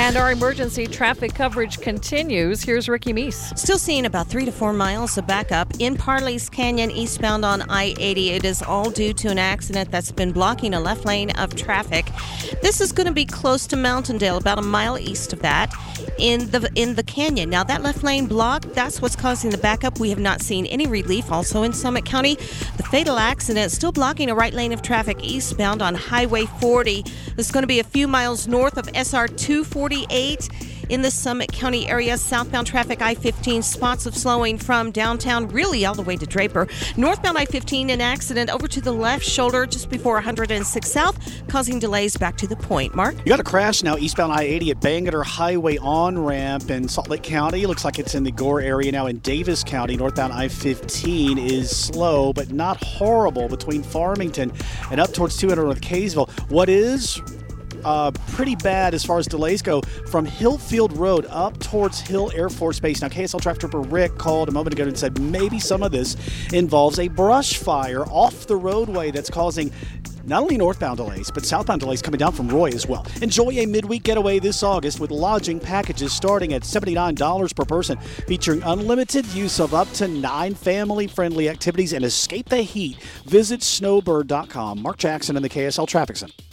And our emergency traffic coverage continues. Here's Ricky Meese. Still seeing about 3 to 4 miles of backup in Parley's Canyon eastbound on I-80. It is all due to an accident that's been blocking a left lane of traffic. This is going to be close to Mountaindale, about a mile east of that, in the canyon. Now, that left lane block, that's what's causing the backup. We have not seen any relief. Also in Summit County, the fatal accident still blocking a right lane of traffic eastbound on Highway 40. This is going to be a few miles north of SR 248 in the Summit County area. Southbound traffic I-15, spots of slowing from downtown really all the way to Draper. Northbound I-15, an accident over to the left shoulder just before 106 South, causing delays back to the point. Mark? You got a crash now eastbound I-80 at Bangerter Highway on-ramp in Salt Lake County. Looks like it's in the Gore area now in Davis County. Northbound I-15 is slow but not horrible between Farmington and up towards 200 North Kaysville. What is pretty bad as far as delays go from Hillfield Road up towards Hill Air Force Base. Now, KSL Traffic Trooper Rick called a moment ago and said maybe some of this involves a brush fire off the roadway that's causing not only northbound delays, but southbound delays coming down from Roy as well. Enjoy a midweek getaway this August with lodging packages starting at $79 per person, featuring unlimited use of up to 9 family-friendly activities and escape the heat. Visit snowbird.com. Mark Jackson in the KSL Traffic Center.